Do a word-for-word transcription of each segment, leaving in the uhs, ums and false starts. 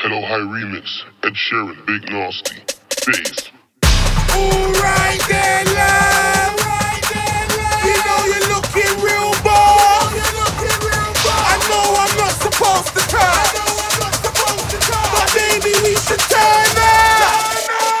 Hello High Remix, Ed Sheeran, Big Nasty, Bass. Alright then, love. You know you're looking real bold. I know I'm not supposed to touch, but baby we should turn up.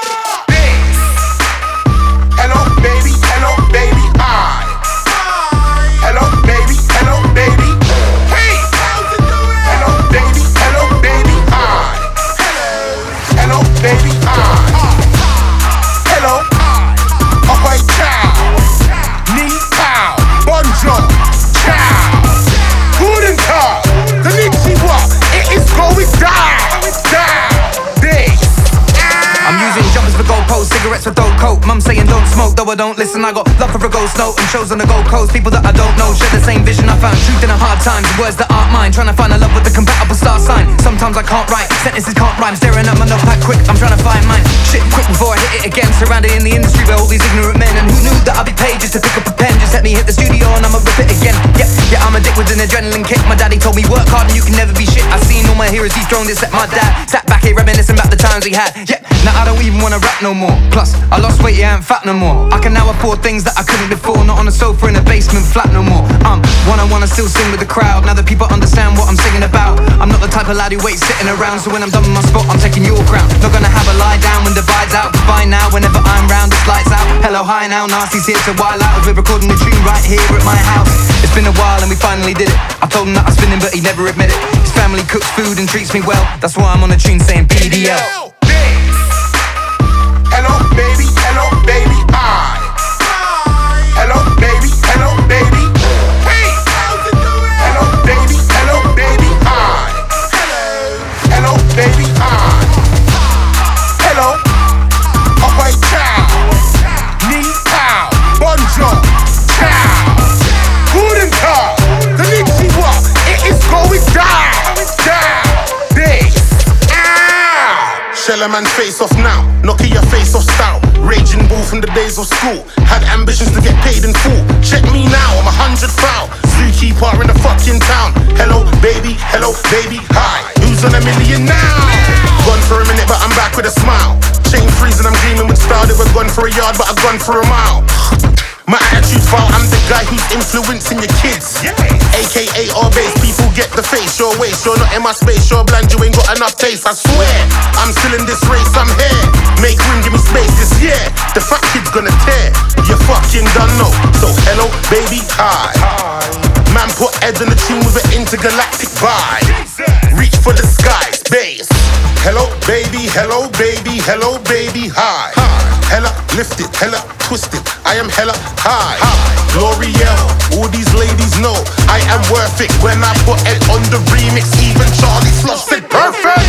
Hello baby, hello baby, hi. Hello baby, hello baby. Hey, hello baby, hello baby, hi. Hello baby, hi. Hello, ahoy, ciao. Ni hao, bonjour, ciao. Guten Tag, konnichiwa. It is going down, down, this. I'm using jumpers for goalposts, cigarettes for dope coat. Mum saying don't smoke, though I don't listen. I got love for a ghost note and shows on the Gold Coast. People that I don't know share the same vision. I found truth in a hard time, the words that aren't mine. Trying to find a love with a compatible star sign. Sometimes I can't write, sentences can't rhyme. Staring at my notepad quick, I'm trying to find mine. Shit, quick before I hit it again. Surrounded in the industry by all these ignorant men. And who knew that I'd be paid just to pick up a pen? Just let me hit the studio and I'ma rip it again. Yep, yeah, I'm a dick with an adrenaline kick. My daddy told me work hard and you can never be shit. I seen all my heroes dethroned except my dad. Sat back here reminiscing about the times we had. Yep, now I don't even wanna rap no more. Plus, I lost weight, yeah, I ain't fat no more. I can now afford things that I couldn't before. Not on a sofa in a basement flat no more. Um, one I wanna still sing with the crowd. Now that people understand what I'm singing about. I'm not the type of lad who waits sitting around. So when I'm done with my spot, I'm taking your crown. Not gonna have a lie down when the vibe's out. Fine now, whenever I'm round, the lights out. Hello, hi now, Nasty's here to while out. We're recording the tune right here at my house. It's been a while and we finally did it. I told him that I'm spinning, but he never admitted. His family cooks food and treats me well. That's why I'm on the tune saying B D L. Hello baby, hello baby, hi. Hello baby, hello baby. Hey, hello baby, hello baby, hi. Hello baby, hi. Hello, ahoy, ciao. Ni hao, bonjour, ciao. Guten Tag, konnichiwa. It is going down, down, this. Shell a man's face off now, knocking your face off style. Raging bull from the days of school. Had ambitions to get paid in full. Check me now, I'm a hundred foul. Zookeeper in the fucking town. Hello baby, hello baby, hi. Who's on a million now? Gone for a minute but I'm back with a smile. Chain freezing, I'm gleaming with style. They were gone for a yard but I've gone for a mile. My attitude's foul, I'm the guy who's influencing your kids. A K A all base, people get the face. Your waist, you're not in my space. You're blind, you ain't got enough taste. I swear, I'm still in this race, I'm here. Make room, give me space this year. The fat kid's gonna tear. You fucking done know. So hello, baby, hi. Man put Ed on the tune with an intergalactic vibe. Reach for the skies, bass. Hello, baby, hello, baby, hello, baby, hi. Hella lifted, hella twisted, I am hella high. L'Oreal, all these ladies know I am worth it. When I put Ed on the remix, even Charlie Sloth said perfect.